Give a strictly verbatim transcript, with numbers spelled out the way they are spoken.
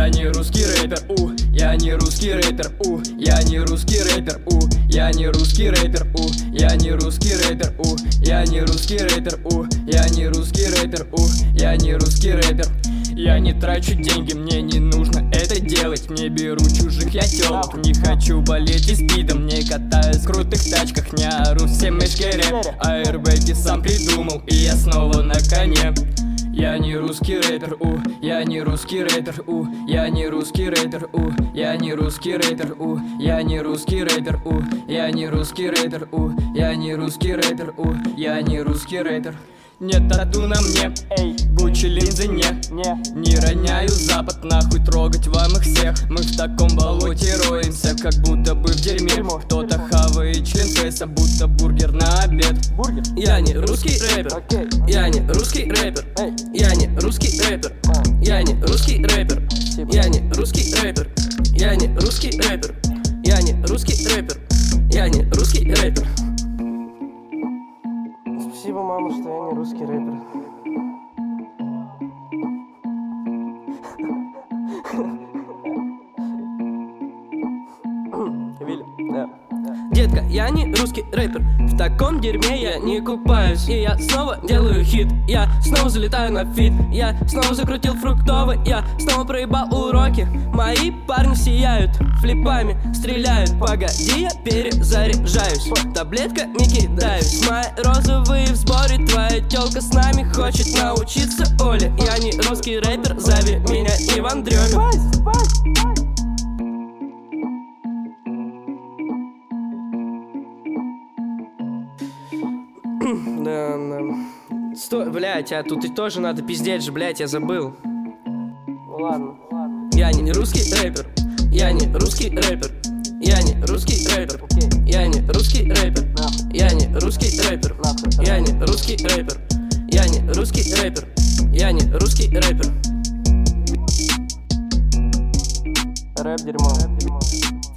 Я не русский рэпер, у, я не русский рэпер, у, я не русский рэпер, у, я не русский рэпер, у, я не русский рэпер, у, я не русский рэпер, у, я не русский рэпер, у, я не русский рэпер. Я не трачу деньги, мне не нужно это делать. Не беру чужих я тёлок, не хочу болеть и спидом. Не катаюсь в крутых тачках, не ору всем мешкере. Аэрбэги сам придумал, и я снова на коне. Я не русский рэпер, у, я не русский рэпер, у, я не русский рэпер, у, я не русский рэпер, у, я не русский рэпер, у, я не русский рэпер, у, я не русский рэпер, у, я не русский рэпер. Нет тату на мне, эй, Гуччи линзы не, не Не роняю запад, нахуй трогать вам их всех. Мы в таком болоте роемся, как будто бы в дерьме. Кто-то хавает член пресса, будто бургер на обед. Бургер? Я не русский рэпер, okay. Я не русский рэпер, hey. Я не русский рэпер, uh. Я не русский рэпер, я не русский рэпер, я не русский рэпер, я не русский рэпер, я не русский рэпер. Спасибо, мама, что я не русский рэпер. Вилли, да. Детка, я не русский рэпер, в таком дерьме я не купаюсь. И я снова делаю хит, я снова залетаю на фит. Я снова закрутил фруктовый, я снова проебал уроки. Мои парни сияют, флипами стреляют. Погоди, я перезаряжаюсь, таблетками кидаюсь. Мои розовые в сборе, твоя тёлка с нами хочет научиться Оле. Я не русский рэпер, зови меня Иван Дрёмин. Да, да. Стой, блядь, а тут и тоже надо пиздеть же, блядь, я забыл. Ладно, ладно. Я не русский рэпер, я не русский рэпер, я не русский рэпер, okay. Я не русский рэпер, nah. Я не русский рэпер, nah. Я не русский рэпер, я не русский рэпер, я не русский рэпер. Рэп дерьмо.